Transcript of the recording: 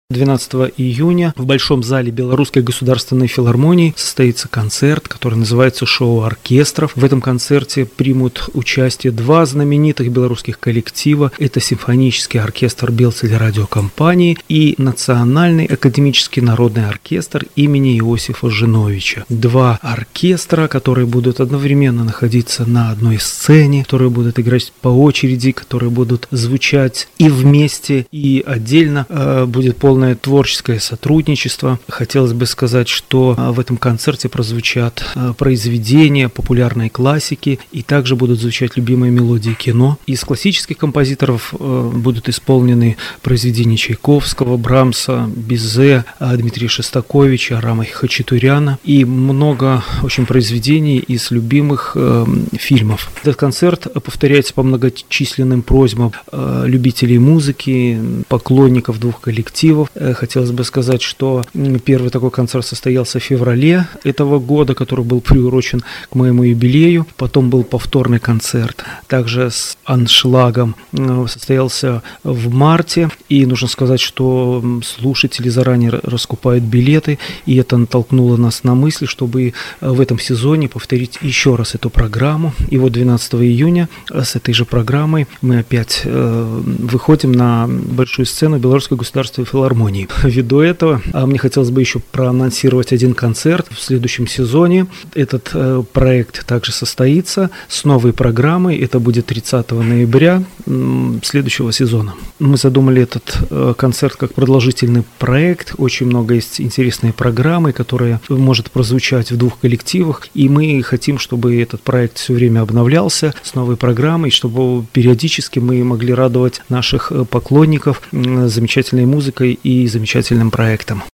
12 июня в Большом зале Белорусской государственной филармонии состоится концерт, который называется «Шоу оркестров». В этом концерте примут участие два знаменитых белорусских коллектива. Это симфонический оркестр Белтелерадиокомпании и Национальный академический народный оркестр имени Иосифа Жиновича. Два оркестра, которые будут одновременно находиться на одной сцене, которые будут играть по очереди, которые будут звучать и вместе, и отдельно. Будет полное творческое сотрудничество. Хотелось бы сказать, что в этом концерте прозвучат произведения популярной классики, и также будут звучать любимые мелодии кино. Из классических композиторов будут исполнены произведения Чайковского, Брамса, Бизе, Дмитрия Шостаковича, Арама Хачатуряна и много очень произведений из любимых фильмов. Этот концерт повторяется по многочисленным просьбам любителей музыки, поклонников двух коллективов. Хотелось бы сказать, что первый такой концерт состоялся в феврале этого года, который был приурочен к моему юбилею. Потом был повторный концерт, также с аншлагом, состоялся в марте. И нужно сказать, что слушатели заранее раскупают билеты, и это натолкнуло нас на мысль, чтобы в этом сезоне повторить еще раз эту программу. И вот 12 июня с этой же программой мы опять выходим на большую сцену Белорусской государственной филармонии. Ввиду этого мне хотелось бы еще проанонсировать один концерт в следующем сезоне. Этот проект также состоится с новой программой. Это будет 30 ноября следующего сезона. Мы задумали этот концерт как продолжительный проект. Очень много есть интересной программы, которая может прозвучать в двух коллективах. И мы хотим, чтобы этот проект все время обновлялся с новой программой, чтобы периодически мы могли радовать наших поклонников замечательной музыкой и замечательным проектом.